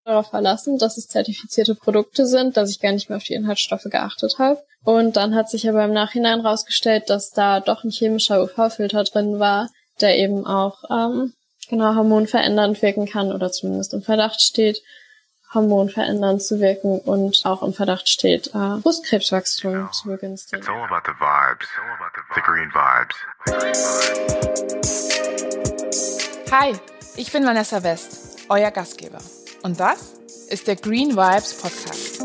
darauf verlassen, dass es zertifizierte Produkte sind, dass ich gar nicht mehr auf die Inhaltsstoffe geachtet habe. Und dann hat sich aber im Nachhinein rausgestellt, dass da doch ein chemischer UV-Filter drin war, der eben auch hormonverändernd wirken kann oder zumindest im Verdacht steht, hormonverändernd zu wirken und auch im Verdacht steht, Brustkrebswachstum zu begünstigen. It's all about the vibes. The green vibes. Hi, ich bin Vanessa West, euer Gastgeber. Und das ist der Green Vibes Podcast.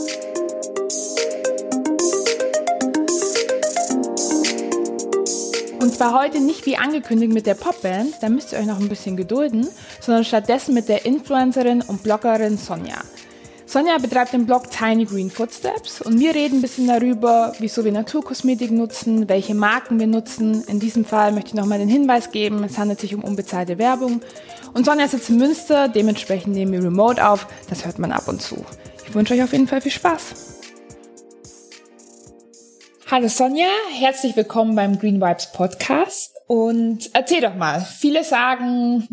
Und zwar heute nicht wie angekündigt mit der Popband, da müsst ihr euch noch ein bisschen gedulden, sondern stattdessen mit der Influencerin und Bloggerin Sonja. Sonja betreibt den Blog Tiny Green Footsteps und wir reden ein bisschen darüber, wieso wir Naturkosmetik nutzen, welche Marken wir nutzen. In diesem Fall möchte ich nochmal den Hinweis geben, es handelt sich um unbezahlte Werbung. Und Sonja sitzt in Münster, dementsprechend nehmen wir remote auf, das hört man ab und zu. Ich wünsche euch auf jeden Fall viel Spaß. Hallo Sonja, herzlich willkommen beim Green Vibes Podcast und erzähl doch mal, viele fragen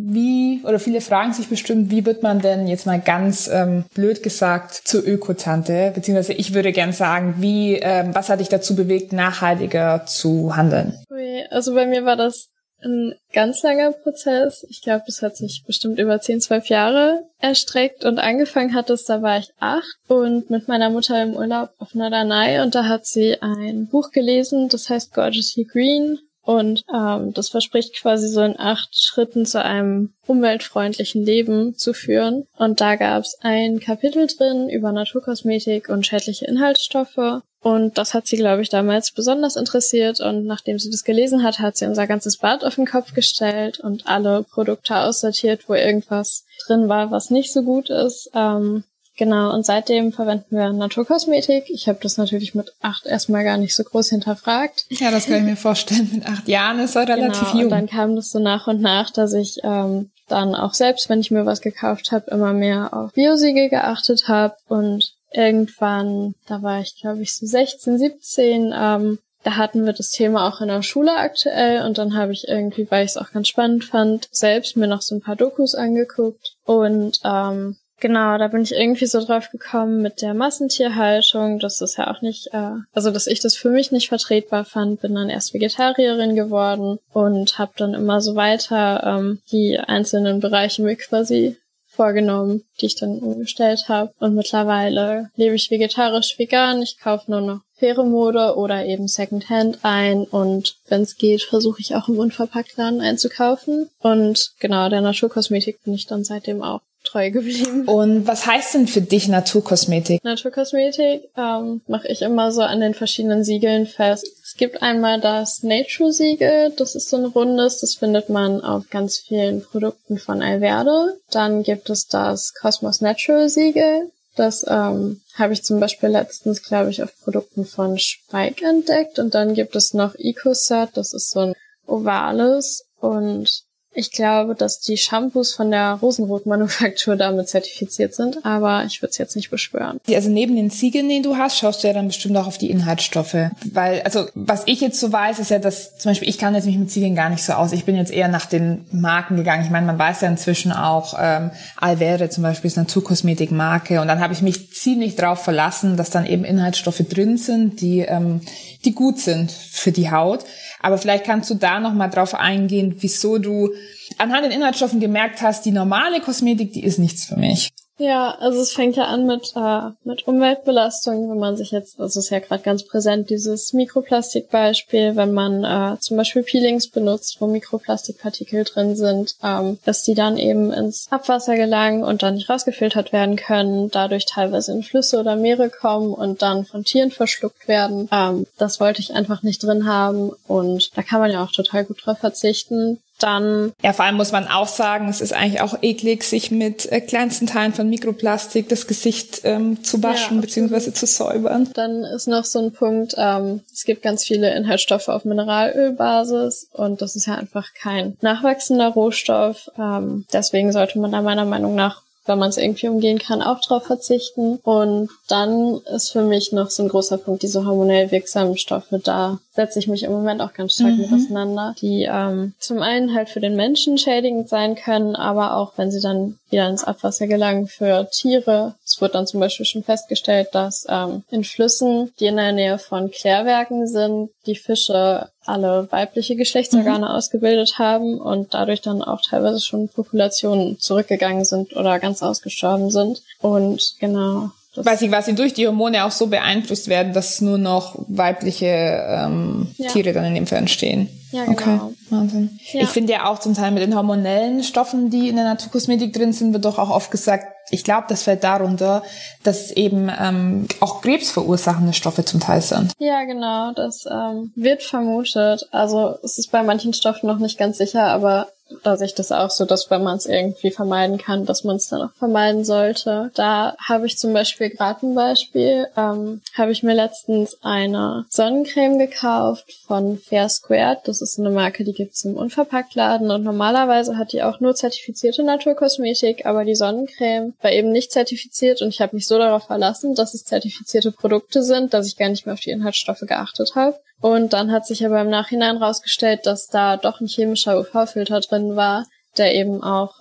sich bestimmt, wie wird man denn jetzt mal ganz blöd gesagt zur Ökotante, beziehungsweise ich würde gern sagen, was hat dich dazu bewegt, nachhaltiger zu handeln? Also bei mir war das ein ganz langer Prozess. Ich glaube, das hat sich bestimmt über 10, 12 Jahre erstreckt und angefangen hat es, da war ich 8 und mit meiner Mutter im Urlaub auf Norderney und da hat sie ein Buch gelesen, das heißt Gorgeously Green und das verspricht quasi so in 8 Schritten zu einem umweltfreundlichen Leben zu führen und da gab es ein Kapitel drin über Naturkosmetik und schädliche Inhaltsstoffe. Und das hat sie, glaube ich, damals besonders interessiert. Und nachdem sie das gelesen hat, hat sie unser ganzes Bad auf den Kopf gestellt und alle Produkte aussortiert, wo irgendwas drin war, was nicht so gut ist. Genau, und seitdem verwenden wir Naturkosmetik. Ich habe das natürlich mit 8 erstmal gar nicht so groß hinterfragt. Ja, das kann ich mir vorstellen. Mit 8 Jahren ist er relativ jung. Und dann kam das so nach und nach, dass ich dann auch selbst, wenn ich mir was gekauft habe, immer mehr auf Biosiegel geachtet habe und irgendwann, da war ich glaube ich so 16, 17, da hatten wir das Thema auch in der Schule aktuell und dann habe ich irgendwie, weil ich es auch ganz spannend fand, selbst mir noch so ein paar Dokus angeguckt und genau, da bin ich irgendwie so drauf gekommen mit der Massentierhaltung, dass das ja auch nicht, dass ich das für mich nicht vertretbar fand, bin dann erst Vegetarierin geworden und habe dann immer so weiter die einzelnen Bereiche mir quasi vorgenommen, die ich dann umgestellt habe. Und mittlerweile lebe ich vegetarisch-vegan. Ich kaufe nur noch faire Mode oder eben Secondhand ein. Und wenn es geht, versuche ich auch im Unverpacktladen einzukaufen. Und genau, der Naturkosmetik bin ich dann seitdem auch treu geblieben. Und was heißt denn für dich Naturkosmetik? Naturkosmetik mache ich immer so an den verschiedenen Siegeln fest. Es gibt einmal das Nature-Siegel, das ist so ein rundes, das findet man auf ganz vielen Produkten von Alverde. Dann gibt es das Cosmos Natural-Siegel, das habe ich zum Beispiel letztens, glaube ich, auf Produkten von Spike entdeckt. Und dann gibt es noch EcoCert, das ist so ein ovales und ich glaube, dass die Shampoos von der Rosenrot-Manufaktur damit zertifiziert sind, aber ich würde es jetzt nicht beschwören. Also neben den Siegeln, die du hast, schaust du ja dann bestimmt auch auf die Inhaltsstoffe. Weil, also was ich jetzt so weiß, ist ja, dass zum Beispiel, ich kann jetzt mich mit Siegeln gar nicht so aus. Ich bin jetzt eher nach den Marken gegangen. Ich meine, man weiß ja inzwischen auch, Alverde zum Beispiel ist Naturkosmetikmarke und dann habe ich mich ziemlich drauf verlassen, dass dann eben Inhaltsstoffe drin sind, die gut sind für die Haut. Aber vielleicht kannst du da nochmal drauf eingehen, wieso du anhand den Inhaltsstoffen gemerkt hast, die normale Kosmetik, die ist nichts für mich. Ja, also es fängt ja an mit Umweltbelastung, wenn man sich jetzt, also es ist ja gerade ganz präsent, dieses Mikroplastikbeispiel, wenn man zum Beispiel Peelings benutzt, wo Mikroplastikpartikel drin sind, dass die dann eben ins Abwasser gelangen und dann nicht rausgefiltert werden können, dadurch teilweise in Flüsse oder Meere kommen und dann von Tieren verschluckt werden. Das wollte ich einfach nicht drin haben und da kann man ja auch total gut drauf verzichten. Dann ja, vor allem muss man auch sagen, es ist eigentlich auch eklig, sich mit kleinsten Teilen von Mikroplastik das Gesicht zu waschen bzw. zu säubern. Dann ist noch so ein Punkt, es gibt ganz viele Inhaltsstoffe auf Mineralölbasis und das ist ja einfach kein nachwachsender Rohstoff. Deswegen sollte man da meiner Meinung nach, wenn man es irgendwie umgehen kann, auch drauf verzichten. Und dann ist für mich noch so ein großer Punkt diese hormonell wirksamen Stoffe. Da setze ich mich im Moment auch ganz stark mit auseinander, die zum einen halt für den Menschen schädigend sein können, aber auch wenn sie dann wieder ins Abwasser gelangen für Tiere. Es wird dann zum Beispiel schon festgestellt, dass in Flüssen, die in der Nähe von Klärwerken sind, die Fische alle weibliche Geschlechtsorgane ausgebildet haben und dadurch dann auch teilweise schon Populationen zurückgegangen sind oder ganz ausgestorben sind. Und genau. Weil sie durch die Hormone auch so beeinflusst werden, dass nur noch weibliche Tiere dann in dem Fall entstehen. Ja, genau. Okay, Wahnsinn. Ja. Ich finde ja auch zum Teil mit den hormonellen Stoffen, die in der Naturkosmetik drin sind, wird doch auch oft gesagt, ich glaube, das fällt darunter, dass eben auch krebsverursachende Stoffe zum Teil sind. Ja, genau, das wird vermutet. Also es ist bei manchen Stoffen noch nicht ganz sicher, aber da sehe ich das auch so, dass wenn man es irgendwie vermeiden kann, dass man es dann auch vermeiden sollte. Da habe ich zum Beispiel gerade ein Beispiel, habe ich mir letztens eine Sonnencreme gekauft von Fair Squared. Das ist eine Marke, die gibt's im Unverpacktladen und normalerweise hat die auch nur zertifizierte Naturkosmetik, aber die Sonnencreme war eben nicht zertifiziert und ich habe mich so darauf verlassen, dass es zertifizierte Produkte sind, dass ich gar nicht mehr auf die Inhaltsstoffe geachtet habe. Und dann hat sich aber im Nachhinein rausgestellt, dass da doch ein chemischer UV-Filter drin war, der eben auch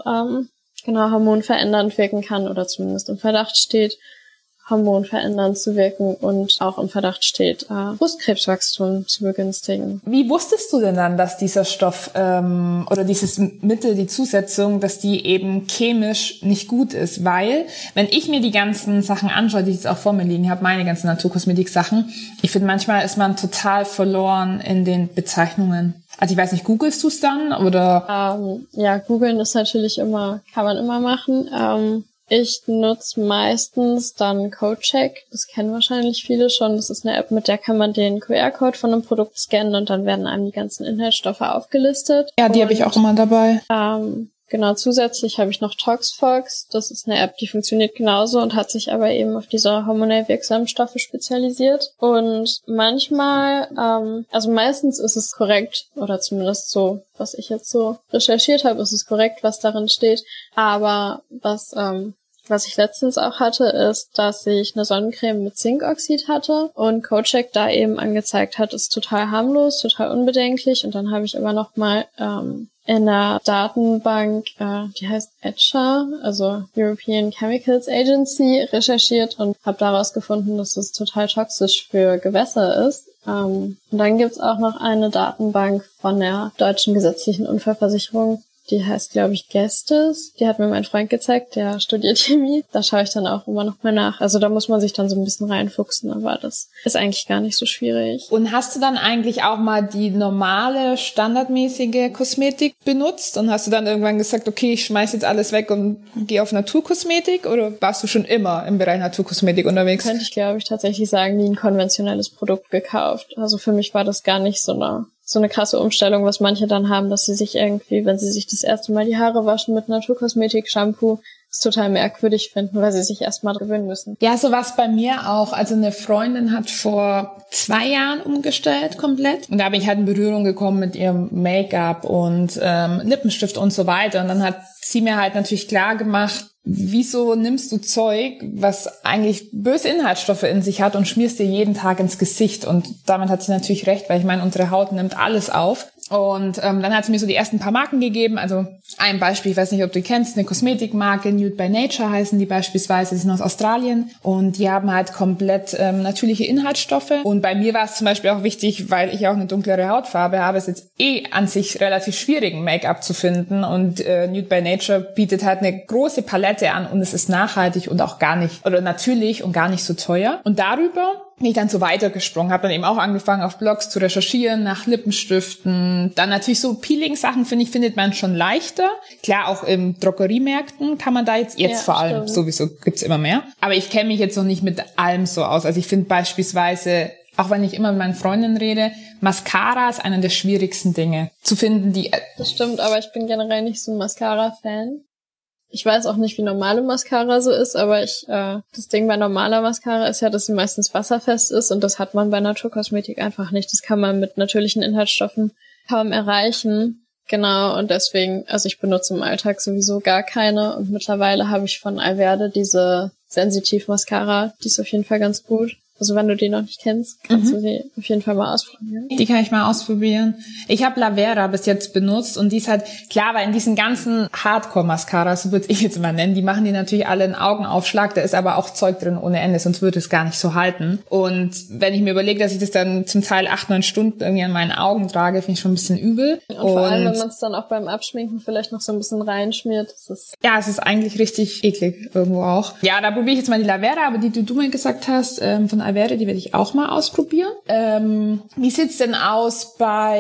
hormonverändernd wirken kann oder zumindest im Verdacht steht, hormonverändernd zu wirken und auch im Verdacht steht, Brustkrebswachstum zu begünstigen. Wie wusstest du denn dann, dass dieser Stoff oder dieses Mittel, die Zusetzung, dass die eben chemisch nicht gut ist? Weil, wenn ich mir die ganzen Sachen anschaue, die ich jetzt auch vor mir liegen habe, meine ganzen Naturkosmetik-Sachen, ich finde, manchmal ist man total verloren in den Bezeichnungen. Also ich weiß nicht, googelst du es dann oder? Ja, googeln ist natürlich kann man immer machen. Ich nutze meistens dann CodeCheck. Das kennen wahrscheinlich viele schon. Das ist eine App, mit der kann man den QR-Code von einem Produkt scannen und dann werden einem die ganzen Inhaltsstoffe aufgelistet. Ja, die habe ich auch immer dabei. Genau, zusätzlich habe ich noch ToxFox. Das ist eine App, die funktioniert genauso und hat sich aber eben auf diese hormonell wirksamen Stoffe spezialisiert. Und manchmal, also meistens ist es korrekt, oder zumindest so, was ich jetzt so recherchiert habe, ist es korrekt, was darin steht. Aber was ich letztens auch hatte, ist, dass ich eine Sonnencreme mit Zinkoxid hatte und CodeCheck da eben angezeigt hat, ist total harmlos, total unbedenklich. Und dann habe ich aber nochmal in einer Datenbank, die heißt ECHA, also European Chemicals Agency, recherchiert und habe daraus gefunden, dass es total toxisch für Gewässer ist. Und dann gibt's auch noch eine Datenbank von der Deutschen Gesetzlichen Unfallversicherung, die heißt, glaube ich, Gestes. Die hat mir mein Freund gezeigt, der studiert Chemie. Da schaue ich dann auch immer noch mal nach. Also da muss man sich dann so ein bisschen reinfuchsen, aber das ist eigentlich gar nicht so schwierig. Und hast du dann eigentlich auch mal die normale, standardmäßige Kosmetik benutzt? Und hast du dann irgendwann gesagt, okay, ich schmeiß jetzt alles weg und gehe auf Naturkosmetik? Oder warst du schon immer im Bereich Naturkosmetik unterwegs? Könnte ich, glaube ich, tatsächlich sagen, nie ein konventionelles Produkt gekauft. Also für mich war das gar nicht so eine krasse Umstellung, was manche dann haben, dass sie sich irgendwie, wenn sie sich das erste Mal die Haare waschen mit Naturkosmetik, Shampoo, es total merkwürdig finden, weil sie sich erstmal gewöhnen müssen. Ja, so war's bei mir auch. Also eine Freundin hat vor 2 Jahren umgestellt komplett. Und da bin ich halt in Berührung gekommen mit ihrem Make-up und Lippenstift und so weiter. Und dann hat sie mir halt natürlich klar gemacht, wieso nimmst du Zeug, was eigentlich böse Inhaltsstoffe in sich hat und schmierst dir jeden Tag ins Gesicht? Und damit hat sie natürlich recht, weil ich meine, unsere Haut nimmt alles auf. Und dann hat sie mir so die ersten paar Marken gegeben. Also ein Beispiel, ich weiß nicht, ob du die kennst, eine Kosmetikmarke, Nude by Nature heißen die beispielsweise, die sind aus Australien und die haben halt komplett natürliche Inhaltsstoffe. Und bei mir war es zum Beispiel auch wichtig, weil ich auch eine dunklere Hautfarbe habe, es jetzt an sich relativ schwierig, ein Make-up zu finden. Und Nude by Nature bietet halt eine große Palette an und es ist nachhaltig und auch gar nicht, oder natürlich und gar nicht so teuer. Und darüber bin ich dann so weitergesprungen, habe dann eben auch angefangen, auf Blogs zu recherchieren nach Lippenstiften. Dann natürlich so Peeling-Sachen, finde ich, findet man schon leichter. Klar, auch im Drogeriemärkten kann man da jetzt vor allem, sowieso gibt's immer mehr. Aber ich kenne mich jetzt noch nicht mit allem so aus. Also ich finde beispielsweise, auch wenn ich immer mit meinen Freundinnen rede, Mascara ist einer der schwierigsten Dinge zu finden, die... Das stimmt, aber ich bin generell nicht so ein Mascara-Fan. Ich weiß auch nicht, wie normale Mascara so ist, aber das Ding bei normaler Mascara ist ja, dass sie meistens wasserfest ist und das hat man bei Naturkosmetik einfach nicht. Das kann man mit natürlichen Inhaltsstoffen kaum erreichen. Genau, und deswegen, also ich benutze im Alltag sowieso gar keine und mittlerweile habe ich von Alverde diese Sensitiv-Mascara, die ist auf jeden Fall ganz gut. Also wenn du die noch nicht kennst, kannst du sie auf jeden Fall mal ausprobieren. Die kann ich mal ausprobieren. Ich habe Lavera bis jetzt benutzt und die ist halt, klar, weil in diesen ganzen Hardcore-Mascaras, so würde ich jetzt mal nennen, die machen die natürlich alle einen Augenaufschlag, da ist aber auch Zeug drin ohne Ende, sonst würde es gar nicht so halten. Und wenn ich mir überlege, dass ich das dann zum Teil 8-9 Stunden irgendwie an meinen Augen trage, finde ich schon ein bisschen übel. Und vor allem, wenn man es dann auch beim Abschminken vielleicht noch so ein bisschen reinschmiert, ja, es ist eigentlich richtig eklig irgendwo auch. Ja, da probiere ich jetzt mal die Lavera, aber die du mir gesagt hast, von Alverde, die werde ich auch mal ausprobieren. Wie sieht's denn aus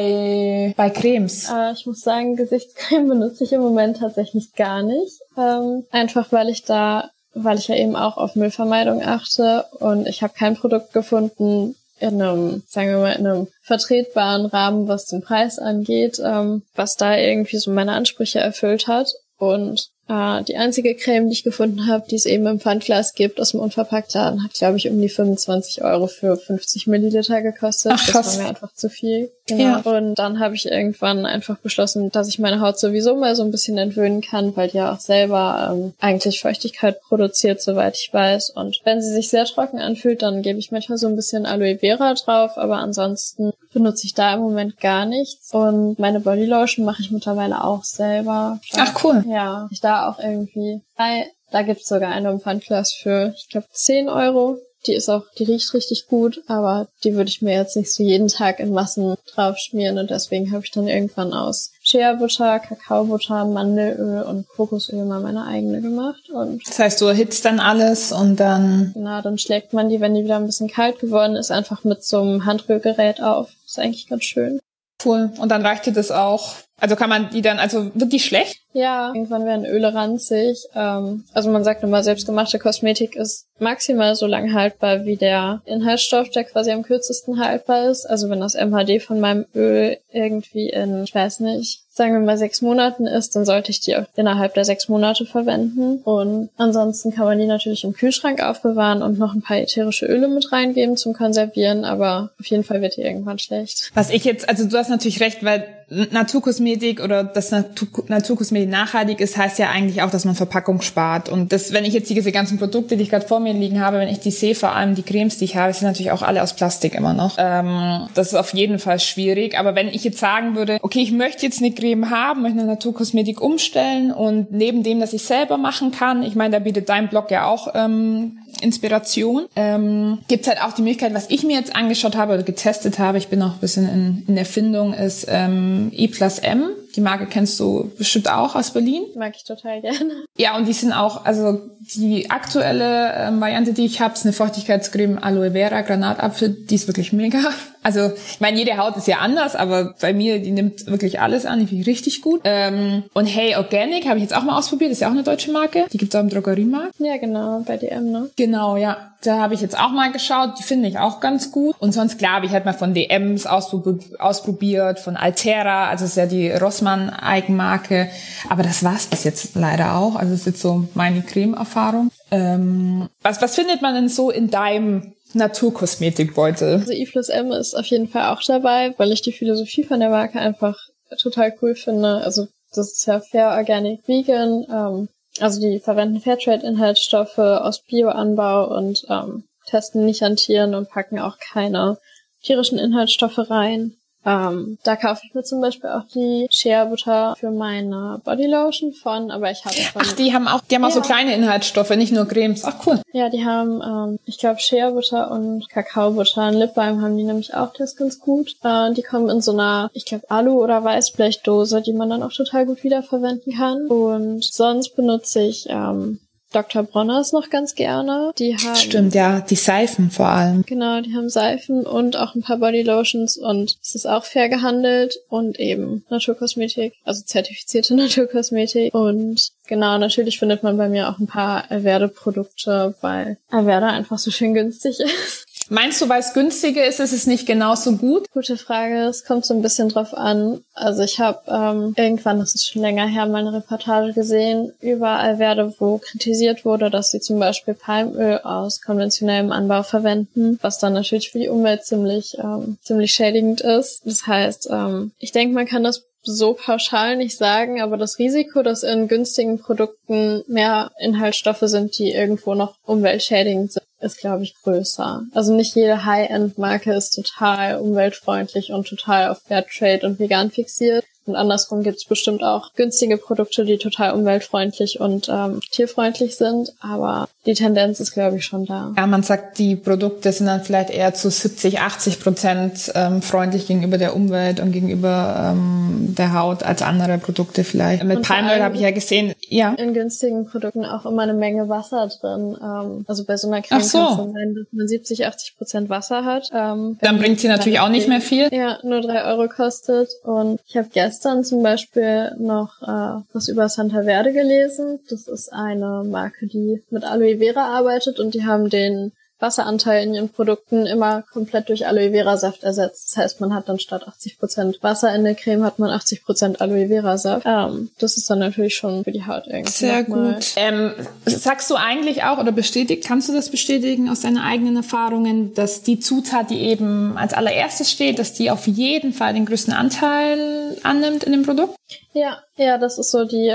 bei Cremes? Ich muss sagen, Gesichtscreme benutze ich im Moment tatsächlich gar nicht. Einfach weil ich ja eben auch auf Müllvermeidung achte und ich habe kein Produkt gefunden in einem, sagen wir mal, in einem vertretbaren Rahmen, was den Preis angeht, was da irgendwie so meine Ansprüche erfüllt hat. Und die einzige Creme, die ich gefunden habe, die es eben im Pfandglas gibt, aus dem Unverpacktladen, hat, glaube ich, um die 25 € für 50 Milliliter gekostet. Ach, krass. Das war mir einfach zu viel. Genau. Ja. Und dann habe ich irgendwann einfach beschlossen, dass ich meine Haut sowieso mal so ein bisschen entwöhnen kann, weil die ja auch selber eigentlich Feuchtigkeit produziert, soweit ich weiß. Und wenn sie sich sehr trocken anfühlt, dann gebe ich manchmal so ein bisschen Aloe Vera drauf, aber ansonsten benutze ich da im Moment gar nichts. Und meine Bodylotion mache ich mittlerweile auch selber. Ach, cool. Ja, ich da auch irgendwie, da gibt's sogar eine im Pfandglas für, ich glaube, 10 €. Die riecht richtig gut, aber die würde ich mir jetzt nicht so jeden Tag in Massen drauf schmieren und deswegen habe ich dann irgendwann aus Shea-Butter, Kakaobutter, Mandelöl und Kokosöl mal meine eigene gemacht. Und das heißt, du erhitzt dann alles und dann... Genau, dann schlägt man die, wenn die wieder ein bisschen kalt geworden ist, einfach mit so einem Handrührgerät auf. Ist eigentlich ganz schön. Cool. Und dann reicht dir das auch... Also kann man die dann, also wird die schlecht? Ja, irgendwann werden Öle ranzig. Also man sagt immer, selbstgemachte Kosmetik ist maximal so lang haltbar wie der Inhaltsstoff, der quasi am kürzesten haltbar ist. Also wenn das MHD von meinem Öl irgendwie in, ich weiß nicht, sagen wir mal 6 Monaten ist, dann sollte ich die auch innerhalb der 6 Monate verwenden. Und ansonsten kann man die natürlich im Kühlschrank aufbewahren und noch ein paar ätherische Öle mit reingeben zum Konservieren, aber auf jeden Fall wird die irgendwann schlecht. Was ich jetzt, also du hast natürlich recht, weil Naturkosmetik oder dass Naturkosmetik nachhaltig ist, heißt ja eigentlich auch, dass man Verpackung spart. Und das, wenn ich jetzt diese ganzen Produkte, die ich gerade vor mir liegen habe, wenn ich die sehe, vor allem die Cremes, die ich habe, sind natürlich auch alle aus Plastik immer noch. Das ist auf jeden Fall schwierig. Aber wenn ich jetzt sagen würde, okay, ich möchte jetzt eine Creme haben, möchte eine Naturkosmetik umstellen und neben dem, dass ich selber machen kann, ich meine, da bietet dein Blog ja auch Inspiration, gibt's halt auch die Möglichkeit, was ich mir jetzt angeschaut habe oder getestet habe, ich bin noch ein bisschen in Erfindung, ist E+M. Die Marke kennst du bestimmt auch aus Berlin. Mag ich total gerne. Ja, und die sind auch, also die aktuelle Variante, die ich habe, ist eine Feuchtigkeitscreme Aloe Vera, Granatapfel, die ist wirklich mega. Also, ich meine, jede Haut ist ja anders, aber bei mir, die nimmt wirklich alles an, die finde ich richtig gut. Und Hey Organic habe ich jetzt auch mal ausprobiert, ist ja auch eine deutsche Marke. Die gibt's auch im Drogeriemarkt. Ja, genau, bei DM, ne? Genau, ja. Da habe ich jetzt auch mal geschaut, die finde ich auch ganz gut. Und sonst, klar, habe ich halt mal von DMs ausprobiert, von Altera, also das ist ja die Rossmann-Eigenmarke. Aber das war's bis jetzt leider auch. Also das ist jetzt so meine Creme-Erfahrung. Was findet man denn so in deinem Naturkosmetikbeutel? Also E+M ist auf jeden Fall auch dabei, weil ich die Philosophie von der Marke einfach total cool finde. Also das ist ja Fair Organic Vegan, also die verwenden Fairtrade-Inhaltsstoffe aus Bioanbau und testen nicht an Tieren und packen auch keine tierischen Inhaltsstoffe rein. Da kaufe ich mir zum Beispiel auch die Shea-Butter für meine Bodylotion von, aber ich habe von... Ach, die haben auch so kleine Inhaltsstoffe, nicht nur Cremes. Ach, cool. Ja, die haben, ich glaube, Shea-Butter und Kakaobutter. Ein Lipbalm haben die nämlich auch, das ist ganz gut. Die kommen in so einer, ich glaube, Alu- oder Weißblechdose, die man dann auch total gut wiederverwenden kann. Und sonst benutze ich Dr. Bronner's noch ganz gerne. Die haben... Stimmt, ja, die Seifen vor allem. Genau, die haben Seifen und auch ein paar Bodylotions und es ist auch fair gehandelt und eben Naturkosmetik, also zertifizierte Naturkosmetik. Und genau, natürlich findet man bei mir auch ein paar Alverde-Produkte, weil Alverde einfach so schön günstig ist. Meinst du, weil es günstiger ist es nicht genauso gut? Gute Frage, es kommt so ein bisschen drauf an. Also ich habe irgendwann, das ist schon länger her, mal eine Reportage gesehen über Alverde, wo kritisiert wurde, dass sie zum Beispiel Palmöl aus konventionellem Anbau verwenden, was dann natürlich für die Umwelt ziemlich schädigend ist. Das heißt, ich denke, man kann das so pauschal nicht sagen, aber das Risiko, dass in günstigen Produkten mehr Inhaltsstoffe sind, die irgendwo noch umweltschädigend sind, ist, glaube ich, größer. Also nicht jede High-End-Marke ist total umweltfreundlich und total auf Fairtrade und vegan fixiert. Und andersrum gibt es bestimmt auch günstige Produkte, die total umweltfreundlich und tierfreundlich sind. Aber die Tendenz ist, glaube ich, schon da. Ja, man sagt, die Produkte sind dann vielleicht eher zu 70-80% freundlich gegenüber der Umwelt und gegenüber der Haut als andere Produkte vielleicht. Mit Palmöl habe ich ja gesehen, ja. In günstigen Produkten auch immer eine Menge Wasser drin. Also bei so einer Creme kann es sein, dass man 70-80% Wasser hat. Dann bringt sie natürlich auch nicht mehr viel. Ja, nur 3 Euro kostet. Und ich habe gestern zum Beispiel noch was über Santa Verde gelesen. Das ist eine Marke, die mit Aloe Vera arbeitet und die haben den Wasseranteil in ihren Produkten immer komplett durch Aloe Vera Saft ersetzt. Das heißt, man hat dann statt 80% Wasser in der Creme hat man 80% Aloe Vera Saft. Das ist dann natürlich schon für die Haut irgendwie. Sehr gut. Sagst du eigentlich auch oder kannst du das bestätigen aus deinen eigenen Erfahrungen, dass die Zutat, die eben als allererstes steht, dass die auf jeden Fall den größten Anteil annimmt in dem Produkt? Ja, das ist so die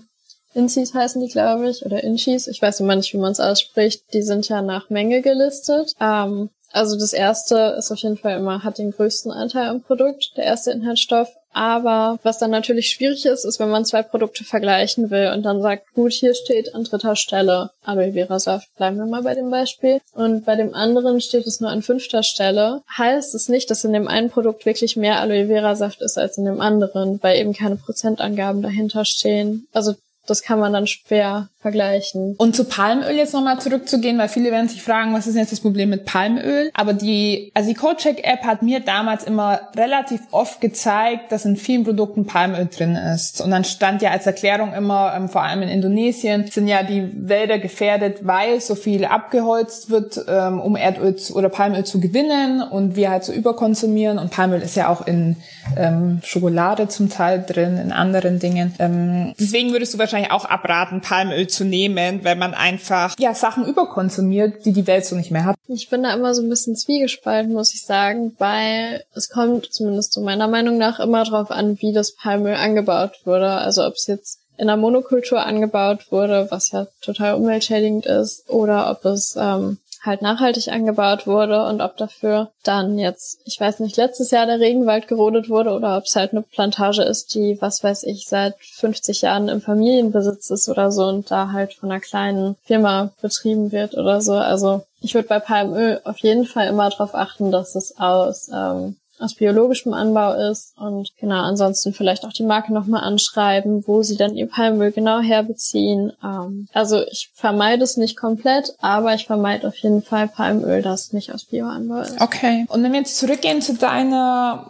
Inchis heißen die, glaube ich, oder Inchis. Ich weiß immer nicht, wie man es ausspricht. Die sind ja nach Menge gelistet. Also das erste ist auf jeden Fall immer, hat den größten Anteil am Produkt, der erste Inhaltsstoff. Aber was dann natürlich schwierig ist, wenn man 2 Produkte vergleichen will und dann sagt, gut, hier steht an 3. Stelle Aloe Vera Saft. Bleiben wir mal bei dem Beispiel. Und bei dem anderen steht es nur an 5. Stelle. Heißt es nicht, dass in dem einen Produkt wirklich mehr Aloe Vera Saft ist als in dem anderen, weil eben keine Prozentangaben dahinter stehen. Also das kann man dann schwer vergleichen. Und zu Palmöl jetzt nochmal zurückzugehen, weil viele werden sich fragen, was ist jetzt das Problem mit Palmöl? Aber die CodeCheck-App hat mir damals immer relativ oft gezeigt, dass in vielen Produkten Palmöl drin ist. Und dann stand ja als Erklärung immer, vor allem in Indonesien, sind ja die Wälder gefährdet, weil so viel abgeholzt wird, um Erdöl oder Palmöl zu gewinnen und wir halt so überkonsumieren. Und Palmöl ist ja auch in Schokolade zum Teil drin, in anderen Dingen. Deswegen würdest du wahrscheinlich auch abraten, Palmöl zu nehmen, weil man einfach Sachen überkonsumiert, die die Welt so nicht mehr hat. Ich bin da immer so ein bisschen zwiegespalten, muss ich sagen, weil es kommt zumindest so meiner Meinung nach immer drauf an, wie das Palmöl angebaut wurde. Also ob es jetzt in einer Monokultur angebaut wurde, was ja total umweltschädigend ist, oder ob es halt nachhaltig angebaut wurde und ob dafür dann jetzt, ich weiß nicht, letztes Jahr der Regenwald gerodet wurde oder ob es halt eine Plantage ist, die, was weiß ich, seit 50 Jahren im Familienbesitz ist oder so und da halt von einer kleinen Firma betrieben wird oder so. Also ich würde bei Palmöl auf jeden Fall immer darauf achten, dass es aus biologischem Anbau ist und genau, ansonsten vielleicht auch die Marke nochmal anschreiben, wo sie dann ihr Palmöl genau herbeziehen. Also ich vermeide es nicht komplett, aber ich vermeide auf jeden Fall Palmöl, das nicht aus Bioanbau ist. Okay. Und wenn wir jetzt zurückgehen zu deinem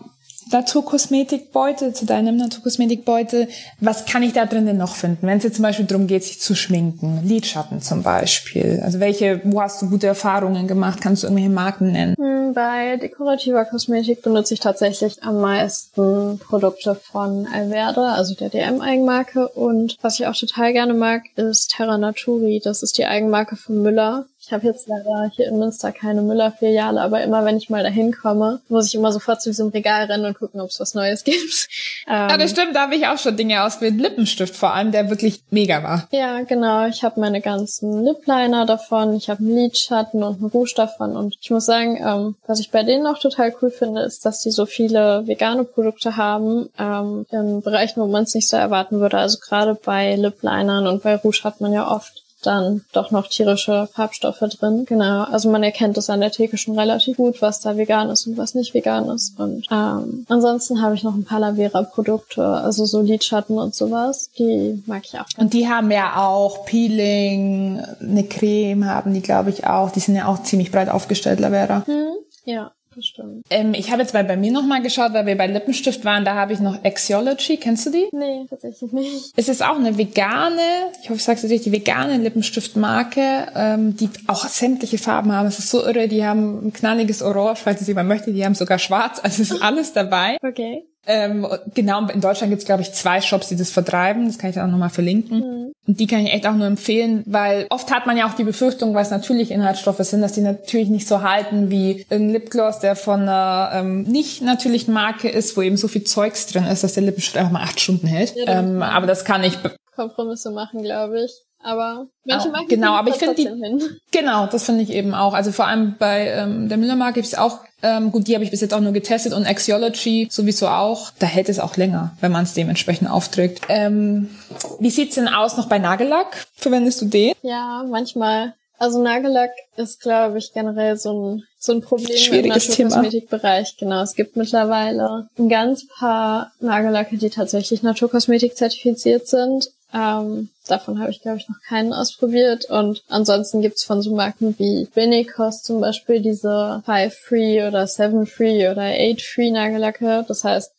Naturkosmetikbeutel, was kann ich da drin denn noch finden? Wenn es jetzt zum Beispiel darum geht, sich zu schminken, Lidschatten zum Beispiel. Also wo hast du gute Erfahrungen gemacht? Kannst du irgendwelche Marken nennen? Bei dekorativer Kosmetik benutze ich tatsächlich am meisten Produkte von Alverde, also der DM-Eigenmarke. Und was ich auch total gerne mag, ist Terra Naturi. Das ist die Eigenmarke von Müller. Ich habe jetzt leider hier in Münster keine Müller-Filiale, aber immer wenn ich mal dahin komme, muss ich immer sofort zu diesem Regal rennen und gucken, ob es was Neues gibt. Ja, das stimmt, da habe ich auch schon Dinge ausgewählt. Lippenstift vor allem, der wirklich mega war. Ja, genau. Ich habe meine ganzen Lip-Liner davon, ich habe einen Lidschatten und einen Rouge davon und ich muss sagen, was ich bei denen auch total cool finde, ist, dass die so viele vegane Produkte haben, in Bereichen, wo man es nicht so erwarten würde. Also gerade bei Lip-Linern und bei Rouge hat man ja oft dann doch noch tierische Farbstoffe drin. Genau, also man erkennt es an der Theke schon relativ gut, was da vegan ist und was nicht vegan ist. Und ansonsten habe ich noch ein paar Lavera-Produkte, also so Lidschatten und sowas. Die mag ich auch. Und die haben ja auch Peeling, eine Creme haben die, glaube ich, auch. Die sind ja auch ziemlich breit aufgestellt, Lavera. Ja. Bestimmt. Ich habe jetzt bei mir nochmal geschaut, weil wir bei Lippenstift waren, da habe ich noch Axiology. Kennst du die? Nee, tatsächlich nicht. Es ist auch eine vegane, ich hoffe, ich sage es richtig, vegane Lippenstiftmarke, die auch sämtliche Farben haben. Es ist so irre, die haben ein knalliges Orange, falls es jemand möchte, die haben sogar schwarz, also es ist alles dabei. Okay. Genau, in Deutschland gibt's glaube ich 2 Shops, die das vertreiben. Das kann ich dann auch nochmal verlinken. Und die kann ich echt auch nur empfehlen, weil oft hat man ja auch die Befürchtung, weil es natürliche Inhaltsstoffe sind, dass die natürlich nicht so halten wie irgendein Lipgloss, der von einer nicht natürlichen Marke ist, wo eben so viel Zeugs drin ist, dass der Lippenstift einfach mal 8 Stunden hält. Ja, aber das kann ich... Kompromisse machen, glaube ich. Aber manche Marken genau, aber ich finde hin. Genau, das finde ich eben auch. Also vor allem bei der Müller-Marke gibt es auch, gut, die habe ich bis jetzt auch nur getestet und Axiology sowieso auch. Da hält es auch länger, wenn man es dementsprechend aufträgt. Wie sieht's denn aus noch bei Nagellack? Verwendest du den? Ja, manchmal. Also Nagellack ist, glaube ich, generell so ein Problem Schwieriges im Naturkosmetikbereich. Genau, es gibt mittlerweile ein ganz paar Nagellacke, die tatsächlich Naturkosmetik zertifiziert sind. Davon habe ich, glaube ich, noch keinen ausprobiert. Und ansonsten gibt's von so Marken wie Benecos zum Beispiel diese 5-Free oder 7-Free oder 8-Free Nagellacke. Das heißt,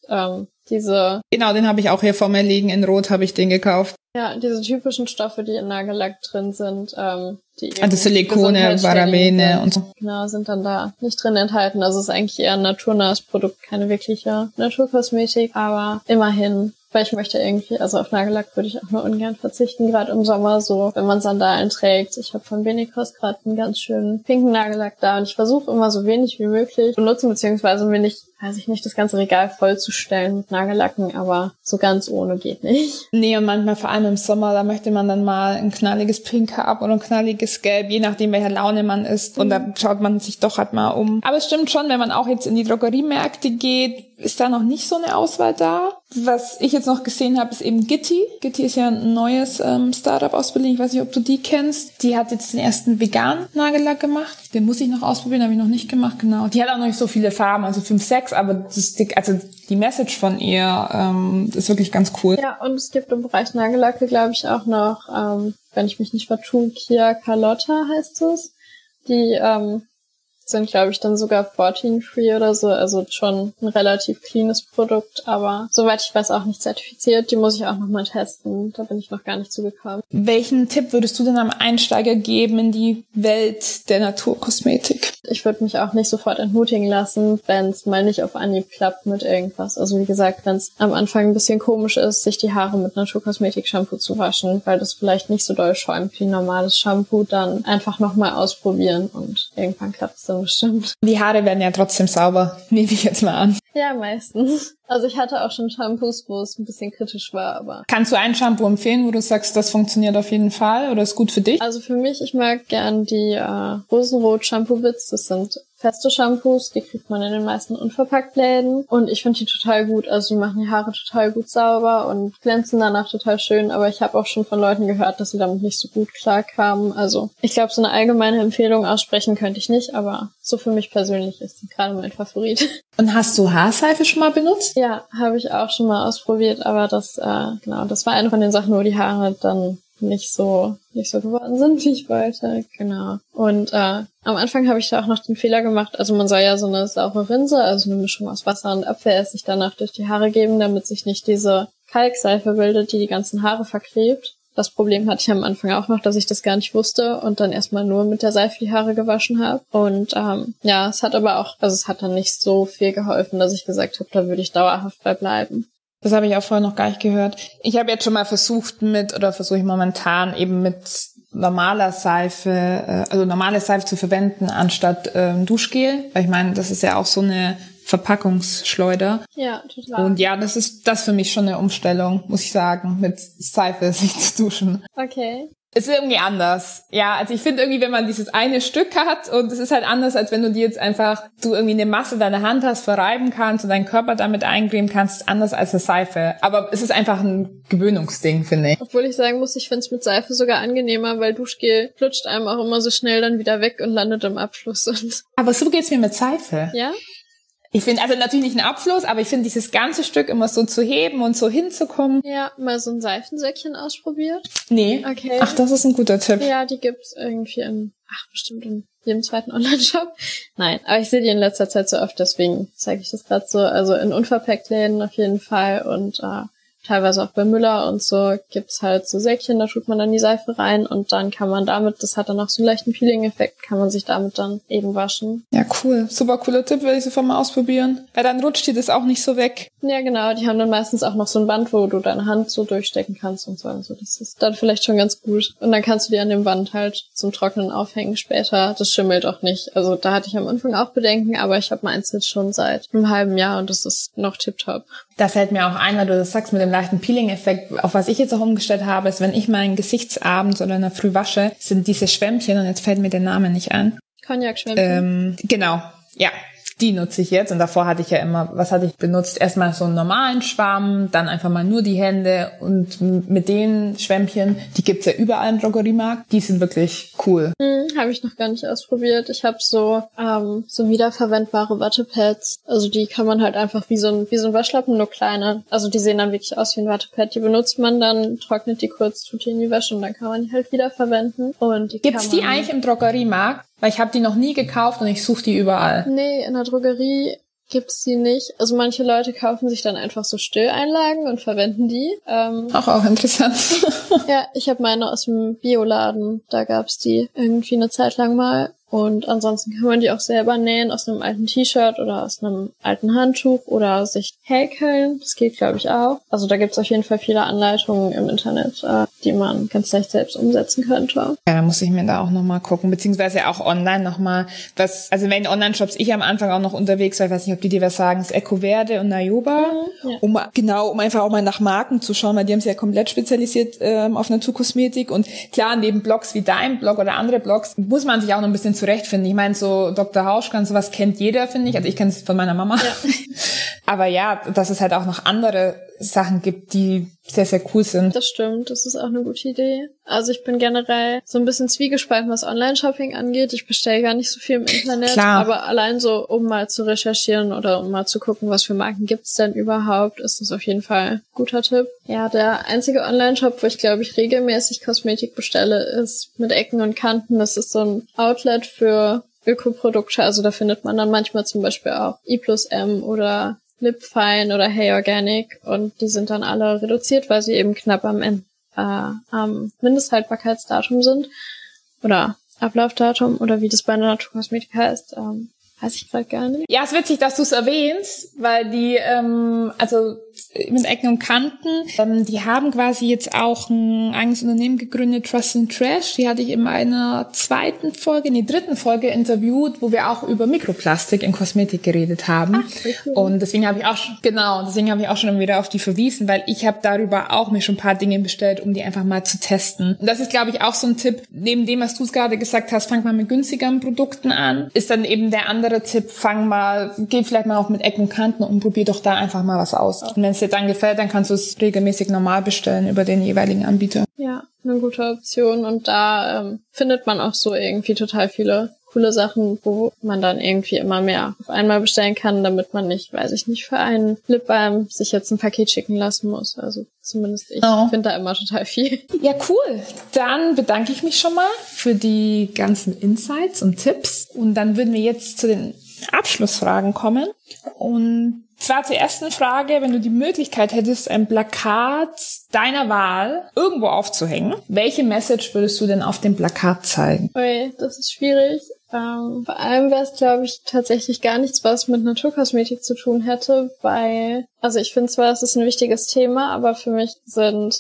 Genau, den habe ich auch hier vor mir liegen. In Rot habe ich den gekauft. Ja, diese typischen Stoffe, die in Nagellack drin sind, die also Silikone, Parabene und so. Genau, sind dann da nicht drin enthalten. Also es ist eigentlich eher ein naturnahes Produkt, keine wirkliche Naturkosmetik, aber immerhin, weil ich möchte irgendwie, also auf Nagellack würde ich auch nur ungern verzichten, gerade im Sommer so, wenn man Sandalen trägt. Ich habe von Benecos gerade einen ganz schönen pinken Nagellack da und ich versuche immer so wenig wie möglich zu benutzen, beziehungsweise mir nicht, weiß ich nicht, das ganze Regal vollzustellen mit Nagellacken, aber so ganz ohne geht nicht. Nee, und manchmal vor allem im Sommer, da möchte man dann mal ein knalliges Pink haben oder ein knalliges Gelb, je nachdem, welcher Laune man ist. Und da schaut man sich doch halt mal um. Aber es stimmt schon, wenn man auch jetzt in die Drogeriemärkte geht, ist da noch nicht so eine Auswahl da. Was ich jetzt noch gesehen habe, ist eben Gitti. Gitti ist ja ein neues Startup aus Berlin. Ich weiß nicht, ob du die kennst. Die hat jetzt den ersten veganen Nagellack gemacht. Den muss ich noch ausprobieren, habe ich noch nicht gemacht, genau. Die hat auch noch nicht so viele Farben, also 5, 6, aber die Message von ihr ist wirklich ganz cool. Ja, und es gibt im Bereich Nagellacke, glaube ich, auch noch, wenn ich mich nicht vertue, Kia Carlotta heißt es. Die sind, glaube ich, dann sogar 14-free oder so, also schon ein relativ cleanes Produkt, aber soweit ich weiß auch nicht zertifiziert. Die muss ich auch nochmal testen, da bin ich noch gar nicht zugekommen. Welchen Tipp würdest du denn am Einsteiger geben in die Welt der Naturkosmetik? Ich würde mich auch nicht sofort entmutigen lassen, wenn es mal nicht auf Anhieb klappt mit irgendwas. Also wie gesagt, wenn es am Anfang ein bisschen komisch ist, sich die Haare mit Naturkosmetik-Shampoo zu waschen, weil das vielleicht nicht so doll schäumt wie normales Shampoo, dann einfach nochmal ausprobieren und irgendwann klappt es dann bestimmt. Die Haare werden ja trotzdem sauber, nehme ich jetzt mal an. Ja, meistens. Also ich hatte auch schon Shampoos, wo es ein bisschen kritisch war, aber... Kannst du ein Shampoo empfehlen, wo du sagst, das funktioniert auf jeden Fall oder ist gut für dich? Also für mich, ich mag gern die Rosenrot Shampoo Bits. Das sind feste Shampoos, die kriegt man in den meisten Unverpacktläden. Und ich finde die total gut. Also die machen die Haare total gut sauber und glänzen danach total schön. Aber ich habe auch schon von Leuten gehört, dass sie damit nicht so gut klarkamen. Also ich glaube, so eine allgemeine Empfehlung aussprechen könnte ich nicht, aber so für mich persönlich ist die gerade mein Favorit. Und hast du Haarseife schon mal benutzt? Ja, habe ich auch schon mal ausprobiert, aber das war eine von den Sachen, wo die Haare dann nicht so geworden sind, wie ich wollte. Genau. Und am Anfang habe ich da auch noch den Fehler gemacht, also man soll ja so eine saure Rinse, also eine Mischung aus Wasser und Apfelessig danach durch die Haare geben, damit sich nicht diese Kalkseife bildet, die ganzen Haare verklebt. Das Problem hatte ich am Anfang auch noch, dass ich das gar nicht wusste und dann erstmal nur mit der Seife die Haare gewaschen habe. Und es hat aber auch, also es hat dann nicht so viel geholfen, dass ich gesagt habe, da würde ich dauerhaft bei bleiben. Das habe ich auch vorher noch gar nicht gehört. Ich habe jetzt schon mal versuche ich momentan eben mit normaler Seife, also normale Seife zu verwenden anstatt Duschgel. Weil ich meine, das ist ja auch so eine Verpackungsschleuder. Ja, total. Und ja, das ist für mich schon eine Umstellung, muss ich sagen, mit Seife sich zu duschen. Okay. Es ist irgendwie anders. Ja, also ich finde irgendwie, wenn man dieses eine Stück hat und es ist halt anders, als wenn du dir jetzt du irgendwie eine Masse deiner Hand hast, verreiben kannst und deinen Körper damit eincremen kannst, ist anders als eine Seife. Aber es ist einfach ein Gewöhnungsding, finde ich. Obwohl ich sagen muss, ich finde es mit Seife sogar angenehmer, weil Duschgel flutscht einem auch immer so schnell dann wieder weg und landet im Abfluss. Aber so geht's mir mit Seife. Ja? Ich finde, also natürlich nicht ein Abfluss, aber ich finde dieses ganze Stück immer so zu heben und so hinzukommen. Ja, mal so ein Seifensäckchen ausprobiert? Nee. Okay. Ach, das ist ein guter Tipp. Ja, die gibt's irgendwie bestimmt in jedem zweiten Online-Shop. Nein, aber ich sehe die in letzter Zeit so oft, deswegen zeige ich das gerade so. Also in Unverpacktläden auf jeden Fall und teilweise auch bei Müller und so gibt's halt so Säckchen, da tut man dann die Seife rein und dann kann man damit, das hat dann auch so einen leichten Peeling-Effekt, kann man sich damit dann eben waschen. Ja, cool. Super cooler Tipp, werde ich sofort mal ausprobieren. Weil dann rutscht dir das auch nicht so weg. Ja, genau. Die haben dann meistens auch noch so ein Band, wo du deine Hand so durchstecken kannst und so. Also das ist dann vielleicht schon ganz gut. Und dann kannst du die an dem Band halt zum Trocknen aufhängen später. Das schimmelt auch nicht. Also da hatte ich am Anfang auch Bedenken, aber ich habe meins jetzt schon seit einem halben Jahr und das ist noch tipptopp. Da fällt mir auch ein, weil du das sagst mit dem leichten Peeling-Effekt. Auf was ich jetzt auch umgestellt habe, ist, wenn ich meinen Gesichtsabend oder in der Früh wasche, sind diese Schwämmchen, und jetzt fällt mir der Name nicht ein. Cognac-Schwämmchen. Genau, ja. Die nutze ich jetzt, und davor hatte ich ja immer, was hatte ich benutzt? Erstmal so einen normalen Schwamm, dann einfach mal nur die Hände, und mit den Schwämmchen, die gibt's ja überall im Drogeriemarkt, die sind wirklich cool. Habe ich noch gar nicht ausprobiert. Ich habe so wiederverwendbare Wattepads, also die kann man halt einfach wie so ein Waschlappen, nur kleiner. Also die sehen dann wirklich aus wie ein Wattepad, die benutzt man dann, trocknet die kurz, tut die in die Wäsche und dann kann man die halt wiederverwenden. Und gibt's die eigentlich im Drogeriemarkt? Weil ich habe die noch nie gekauft und ich suche die überall. Nee, in der Drogerie gibt's die nicht. Also manche Leute kaufen sich dann einfach so Stilleinlagen und verwenden die. Auch interessant. Ja, ich habe meine aus dem Bioladen. Da gab's die irgendwie eine Zeit lang mal. Und ansonsten kann man die auch selber nähen aus einem alten T-Shirt oder aus einem alten Handtuch oder sich häkeln. Das geht, glaube ich, auch. Also da gibt's auf jeden Fall viele Anleitungen im Internet, die man ganz leicht selbst umsetzen könnte. Ja, da muss ich mir da auch nochmal gucken, beziehungsweise auch online nochmal, also wenn Online-Shops ich am Anfang auch noch unterwegs war, ich weiß nicht, ob die dir was sagen, ist Ecoverde und Nayoba, ja. um einfach auch mal nach Marken zu schauen, weil die haben sich ja komplett spezialisiert auf Naturkosmetik, und klar, neben Blogs wie dein Blog oder andere Blogs muss man sich auch noch ein bisschen zurechtfinden. Ich meine, so Dr. Hauschka, sowas kennt jeder, finde ich. Also ich kenne es von meiner Mama. Ja. Aber ja, dass es halt auch noch andere Sachen gibt, die sehr, sehr cool sind. Das stimmt, das ist auch eine gute Idee. Also ich bin generell so ein bisschen zwiegespalten, was Online-Shopping angeht. Ich bestelle gar nicht so viel im Internet, Klar. Aber allein so, um mal zu recherchieren oder um mal zu gucken, was für Marken gibt's denn überhaupt, ist das auf jeden Fall ein guter Tipp. Ja, der einzige Online-Shop, wo ich glaube ich regelmäßig Kosmetik bestelle, ist mit Ecken und Kanten. Das ist so ein Outlet für Ökoprodukte. Also da findet man dann manchmal zum Beispiel auch I+M oder Lipfine oder Hey Organic, und die sind dann alle reduziert, weil sie eben knapp am Mindesthaltbarkeitsdatum sind oder Ablaufdatum oder wie das bei einer Naturkosmetik heißt, weiß ich gerade gar nicht. Ja, es ist witzig, dass du es erwähnst, weil die, also mit Ecken und Kanten, die haben quasi jetzt auch ein eigenes Unternehmen gegründet, Trust and Trash. Die hatte ich in einer dritten Folge interviewt, wo wir auch über Mikroplastik in Kosmetik geredet haben. Cool. Und deswegen habe ich auch schon wieder auf die verwiesen, weil ich habe darüber auch mir schon ein paar Dinge bestellt, um die einfach mal zu testen. Und das ist, glaube ich, auch so ein Tipp, neben dem, was du es gerade gesagt hast, fang mal mit günstigeren Produkten an, ist dann eben der andere Tipp, geh vielleicht mal auch mit Ecken und Kanten und probier doch da einfach mal was aus. Und wenn es dir dann gefällt, dann kannst du es regelmäßig normal bestellen über den jeweiligen Anbieter. Ja, eine gute Option, und da findet man auch so irgendwie total viele coole Sachen, wo man dann irgendwie immer mehr auf einmal bestellen kann, damit man nicht, weiß ich nicht, für einen Lipbalm sich jetzt ein Paket schicken lassen muss. Also zumindest ich finde da immer total viel. Ja, cool. Dann bedanke ich mich schon mal für die ganzen Insights und Tipps. Und dann würden wir jetzt zu den Abschlussfragen kommen. Und zwar zur ersten Frage: Wenn du die Möglichkeit hättest, ein Plakat deiner Wahl irgendwo aufzuhängen, welche Message würdest du denn auf dem Plakat zeigen? Ui, das ist schwierig. Vor allem wäre es, glaube ich, tatsächlich gar nichts, was mit Naturkosmetik zu tun hätte, weil, also ich finde zwar, es ist ein wichtiges Thema, aber für mich sind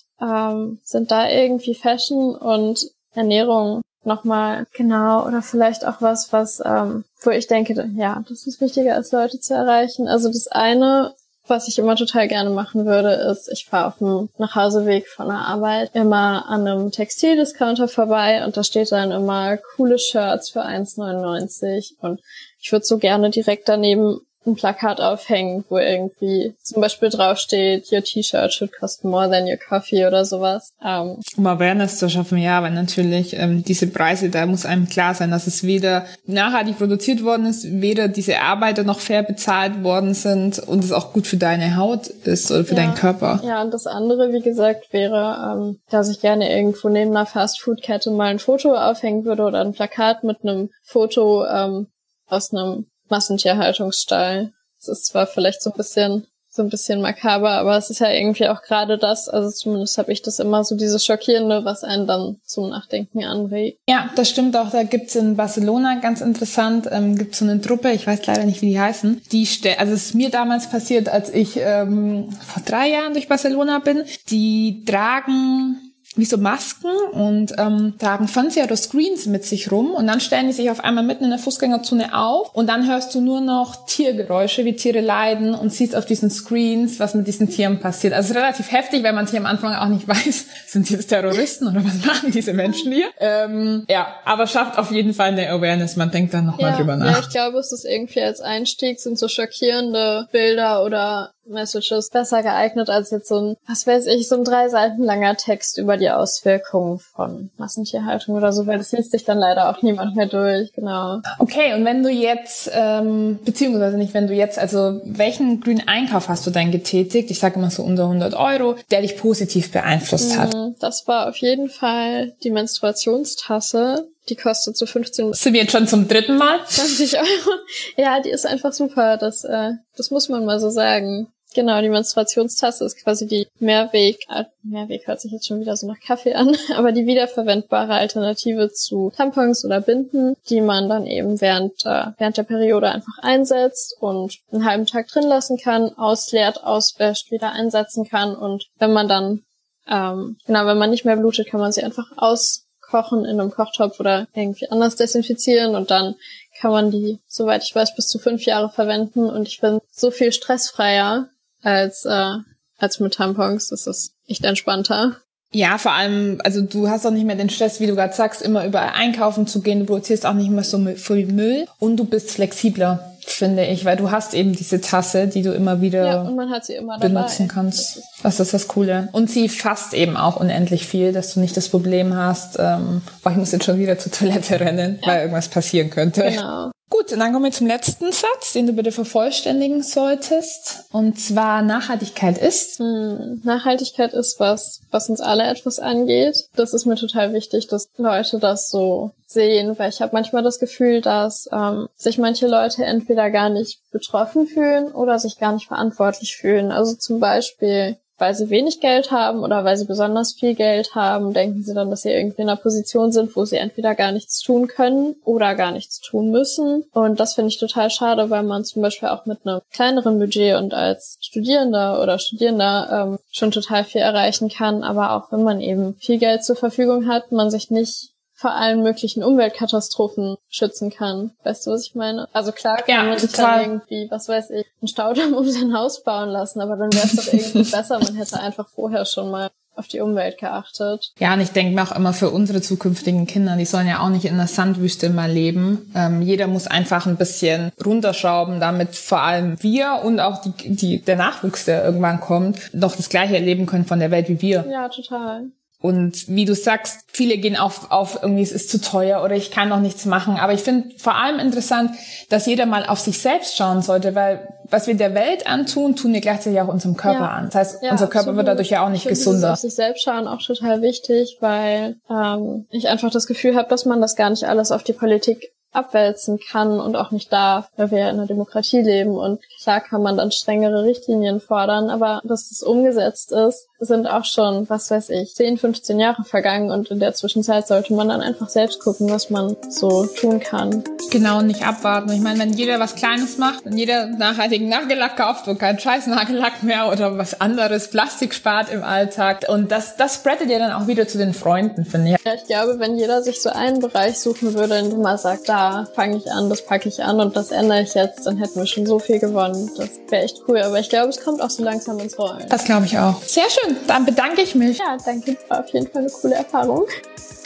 da irgendwie Fashion und Ernährung nochmal genau, oder vielleicht auch was, wo ich denke, ja, das ist wichtiger, als Leute zu erreichen. Also das eine, was ich immer total gerne machen würde, ist, ich fahre auf dem Nachhauseweg von der Arbeit immer an einem Textildiscounter vorbei, und da steht dann immer coole Shirts für 1,99, und ich würde so gerne direkt daneben ein Plakat aufhängen, wo irgendwie zum Beispiel draufsteht, your T-Shirt should cost more than your coffee oder sowas. Um Awareness zu schaffen, ja, weil natürlich diese Preise, da muss einem klar sein, dass es weder nachhaltig produziert worden ist, weder diese Arbeiter noch fair bezahlt worden sind, und es auch gut für deine Haut ist oder für deinen Körper. Ja, und das andere, wie gesagt, wäre, dass ich gerne irgendwo neben einer Fast-Food-Kette mal ein Foto aufhängen würde oder ein Plakat mit einem Foto aus einem Massentierhaltungsstall. Das ist zwar vielleicht so ein bisschen makaber, aber es ist ja irgendwie auch gerade das, also zumindest habe ich das immer so, dieses Schockierende, was einen dann zum Nachdenken anregt. Ja, das stimmt auch. Da gibt's in Barcelona, ganz interessant, gibt's so eine Truppe, ich weiß leider nicht, wie die heißen. Also es ist mir damals passiert, als ich vor 3 Jahren durch Barcelona bin. Die tragen wie so Masken und tragen Fernseher oder Screens mit sich rum und dann stellen die sich auf einmal mitten in der Fußgängerzone auf und dann hörst du nur noch Tiergeräusche, wie Tiere leiden und siehst auf diesen Screens, was mit diesen Tieren passiert. Also relativ heftig, weil man sich am Anfang auch nicht weiß, sind die jetzt Terroristen oder was machen diese Menschen hier? Aber schafft auf jeden Fall eine Awareness, man denkt dann nochmal drüber nach. Ja, ich glaube, es ist irgendwie als Einstieg sind so schockierende Bilder oder Messages besser geeignet als jetzt so ein 3 Seiten langer Text über die Auswirkungen von Massentierhaltung oder so, weil das liest sich dann leider auch niemand mehr durch, genau. Okay, und wenn du jetzt, beziehungsweise nicht wenn du jetzt, also welchen grünen Einkauf hast du denn getätigt? Ich sage immer so unter 100 €, der dich positiv beeinflusst hat. Das war auf jeden Fall die Menstruationstasse. Die kostet so 15. Sind wir jetzt schon zum 3. Mal? 20 €. Ja, die ist einfach super. Das muss man mal so sagen. Genau, die Menstruationstasse ist quasi die Mehrweg hört sich jetzt schon wieder so nach Kaffee an, aber die wiederverwendbare Alternative zu Tampons oder Binden, die man dann eben während der Periode einfach einsetzt und einen halben Tag drin lassen kann, ausleert, auswäscht, wieder einsetzen kann und wenn man dann, wenn man nicht mehr blutet, kann man sie einfach auskochen in einem Kochtopf oder irgendwie anders desinfizieren und dann kann man die, soweit ich weiß, bis zu 5 Jahre verwenden und ich bin so viel stressfreier als mit Tampons. Das ist echt entspannter. Ja, vor allem, also du hast auch nicht mehr den Stress, wie du gerade sagst, immer überall einkaufen zu gehen. Du produzierst auch nicht mehr so viel Müll und du bist flexibler, finde ich, weil du hast eben diese Tasse, die du immer wieder und man hat sie immer benutzen dabei. kannst. Das ist das Coole. Und sie fasst eben auch unendlich viel, dass du nicht das Problem hast, ich muss jetzt schon wieder zur Toilette rennen, weil irgendwas passieren könnte. Genau. Gut, und dann kommen wir zum letzten Satz, den du bitte vervollständigen solltest. Und zwar Nachhaltigkeit ist. Nachhaltigkeit ist was uns alle etwas angeht. Das ist mir total wichtig, dass Leute das so sehen, weil ich habe manchmal das Gefühl, dass sich manche Leute entweder gar nicht betroffen fühlen oder sich gar nicht verantwortlich fühlen. Also zum Beispiel, weil sie wenig Geld haben oder weil sie besonders viel Geld haben, denken sie dann, dass sie irgendwie in einer Position sind, wo sie entweder gar nichts tun können oder gar nichts tun müssen. Und das finde ich total schade, weil man zum Beispiel auch mit einem kleineren Budget und als Studierender oder Studierender schon total viel erreichen kann. Aber auch wenn man eben viel Geld zur Verfügung hat, man sich nicht vor allen möglichen Umweltkatastrophen schützen kann. Weißt du, was ich meine? Also klar kann man sich dann irgendwie, einen Staudamm um sein Haus bauen lassen, aber dann wäre es doch irgendwie besser, man hätte einfach vorher schon mal auf die Umwelt geachtet. Ja, und ich denke mir auch immer für unsere zukünftigen Kinder, die sollen ja auch nicht in der Sandwüste mal leben. Jeder muss einfach ein bisschen runterschrauben, damit vor allem wir und auch der Nachwuchs, der irgendwann kommt, noch das Gleiche erleben können von der Welt wie wir. Ja, total. Und wie du sagst, viele gehen auf irgendwie, es ist zu teuer oder ich kann noch nichts machen. Aber ich finde vor allem interessant, dass jeder mal auf sich selbst schauen sollte, weil was wir der Welt antun, tun wir gleichzeitig auch unserem Körper an. Das heißt, unser Körper wird dadurch ja auch nicht gesunder. Das ist auf sich selbst schauen auch total wichtig, weil ich einfach das Gefühl habe, dass man das gar nicht alles auf die Politik abwälzen kann und auch nicht darf, weil wir ja in einer Demokratie leben und klar kann man dann strengere Richtlinien fordern, aber dass das umgesetzt ist, sind auch schon, 10, 15 Jahre vergangen und in der Zwischenzeit sollte man dann einfach selbst gucken, was man so tun kann. Genau, und nicht abwarten. Ich meine, wenn jeder was Kleines macht, wenn jeder nachhaltigen Nagellack kauft und keinen scheiß Nagellack mehr oder was anderes, Plastik spart im Alltag und das spreadet ja dann auch wieder zu den Freunden, finde ich. Ja, ich glaube, wenn jeder sich so einen Bereich suchen würde, in dem er sagt, da fange ich an, das packe ich an und das ändere ich jetzt, dann hätten wir schon so viel gewonnen. Das wäre echt cool, aber ich glaube, es kommt auch so langsam ins Rollen. Das glaube ich auch. Sehr schön, dann bedanke ich mich. Ja, danke, war auf jeden Fall eine coole Erfahrung.